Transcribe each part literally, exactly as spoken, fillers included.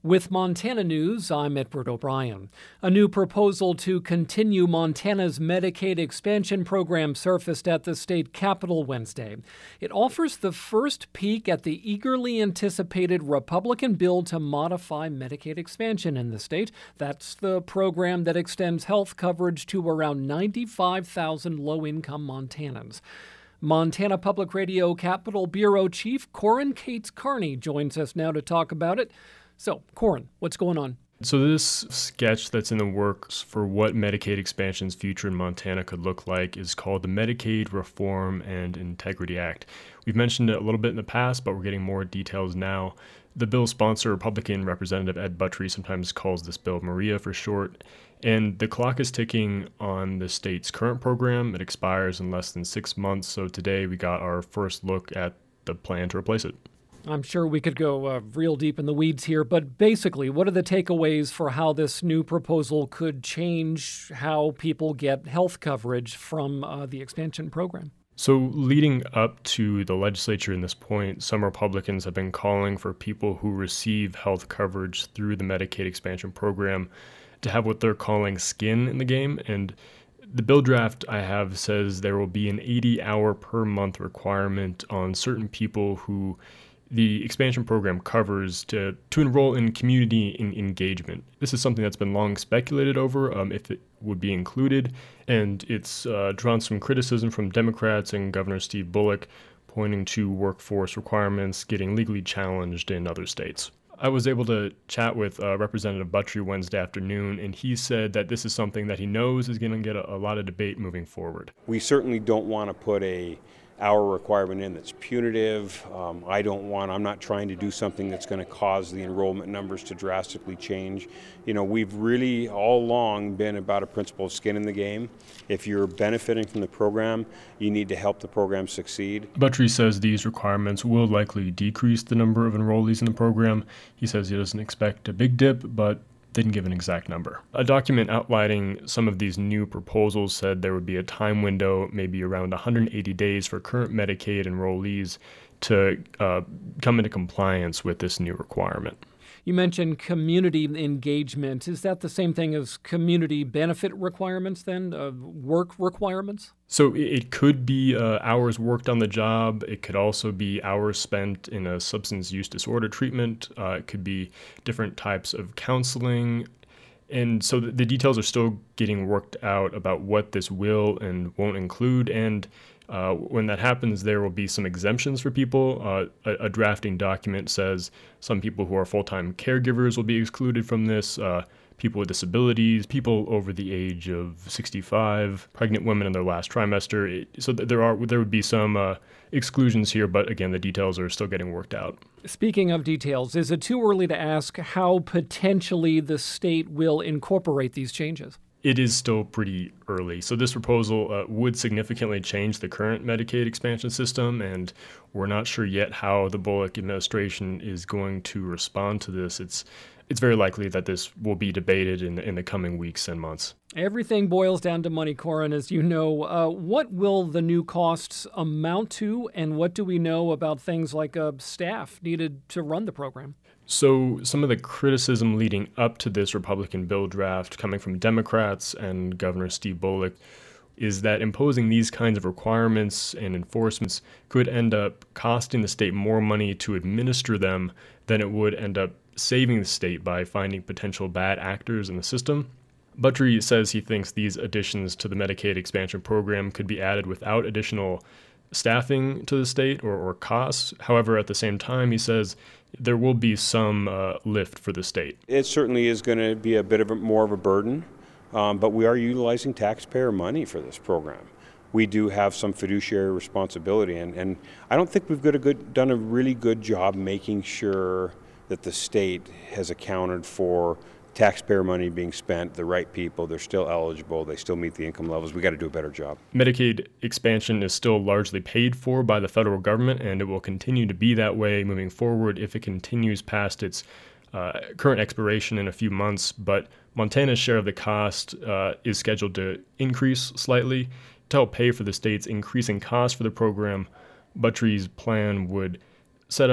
With Montana News, I'm Edward O'Brien. A new proposal to continue Montana's Medicaid expansion program surfaced at the state capitol Wednesday. It offers the first peek at the eagerly anticipated Republican bill to modify Medicaid expansion in the state. That's the program that extends health coverage to around ninety-five thousand low-income Montanans. Montana Public Radio Capitol Bureau Chief Corin Cates Carney joins us now to talk about it. So, Corin, what's going on? So this sketch that's in the works for what Medicaid expansion's future in Montana could look like is called the Medicaid Reform and Integrity Act. We've mentioned it a little bit in the past, but we're getting more details now. The bill's sponsor, Republican Representative Ed Buttrey, sometimes calls this bill Maria for short. And the clock is ticking on the state's current program. It expires in less than six months. So today we got our first look at the plan to replace it. I'm sure we could go uh, real deep in the weeds here, but basically, what are the takeaways for how this new proposal could change how people get health coverage from uh, the expansion program? So leading up to the legislature in this point, some Republicans have been calling for people who receive health coverage through the Medicaid expansion program to have what they're calling skin in the game. And the bill draft I have says there will be an eighty hour per month requirement on certain people who the expansion program covers to, to enroll in community in engagement. This is something that's been long speculated over um, if it would be included, and it's uh, drawn some criticism from Democrats and Governor Steve Bullock, pointing to workforce requirements getting legally challenged in other states. I was able to chat with uh, Representative Buttrey Wednesday afternoon, and he said that this is something that he knows is going to get a, a lot of debate moving forward. We certainly don't want to put a hour requirement in that's punitive. Um, I don't want, I'm not trying to do something that's going to cause the enrollment numbers to drastically change. You know, we've really all along been about a principle of skin in the game. If you're benefiting from the program, you need to help the program succeed. Buttrey says these requirements will likely decrease the number of enrollees in the program. He says he doesn't expect a big dip, but didn't give an exact number. A document outlining some of these new proposals said there would be a time window, maybe around one hundred eighty days for current Medicaid enrollees to uh, come into compliance with this new requirement. You mentioned community engagement. Is that the same thing as community benefit requirements then, uh, work requirements? So it could be uh, hours worked on the job. It could also be hours spent in a substance use disorder treatment. Uh, it could be different types of counseling. And so the, the details are still getting worked out about what this will and won't include. And Uh, when that happens, there will be some exemptions for people. Uh, a, a drafting document says some people who are full-time caregivers will be excluded from this, uh, people with disabilities, people over the age of sixty-five, pregnant women in their last trimester. It, so th- there are there would be some uh, exclusions here, but again, the details are still getting worked out. Speaking of details, is it too early to ask how potentially the state will incorporate these changes? It is still pretty early. So this proposal uh, would significantly change the current Medicaid expansion system, and we're not sure yet how the Bullock administration is going to respond to this. It's it's very likely that this will be debated in the, in the coming weeks and months. Everything boils down to money, Corin, as you know. Uh, what will the new costs amount to, and what do we know about things like uh, staff needed to run the program? So some of the criticism leading up to this Republican bill draft coming from Democrats and Governor Steve Bullock is that imposing these kinds of requirements and enforcements could end up costing the state more money to administer them than it would end up saving the state by finding potential bad actors in the system. Buttrey says he thinks these additions to the Medicaid expansion program could be added without additional staffing to the state or, or costs. However, at the same time, he says there will be some uh, lift for the state. It certainly is going to be a bit of a, more of a burden, um, but we are utilizing taxpayer money for this program. We do have some fiduciary responsibility, and, and I don't think we've got a good, done a really good job making sure that the state has accounted for taxpayer money being spent, the right people, they're still eligible, they still meet the income levels. We got to do a better job. Medicaid expansion is still largely paid for by the federal government, and it will continue to be that way moving forward if it continues past its uh, current expiration in a few months. But Montana's share of the cost uh, is scheduled to increase slightly to help pay for the state's increasing costs for the program. Buttrey's plan would set up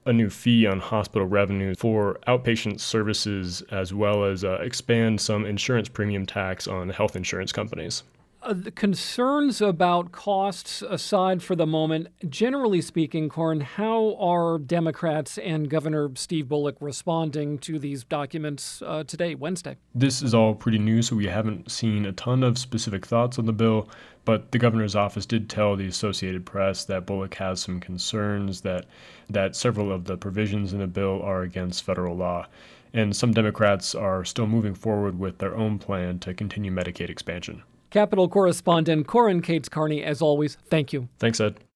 a new fee on hospital revenue for outpatient services, as well as uh, expand some insurance premium tax on health insurance companies. Uh, the concerns about costs aside for the moment, generally speaking, Corn, how are Democrats and Governor Steve Bullock responding to these documents uh, today, Wednesday? This is all pretty new, so we haven't seen a ton of specific thoughts on the bill, but the governor's office did tell the Associated Press that Bullock has some concerns that that several of the provisions in the bill are against federal law. And some Democrats are still moving forward with their own plan to continue Medicaid expansion. Capitol correspondent Corin Cates Carney, as always, thank you. Thanks, Ed.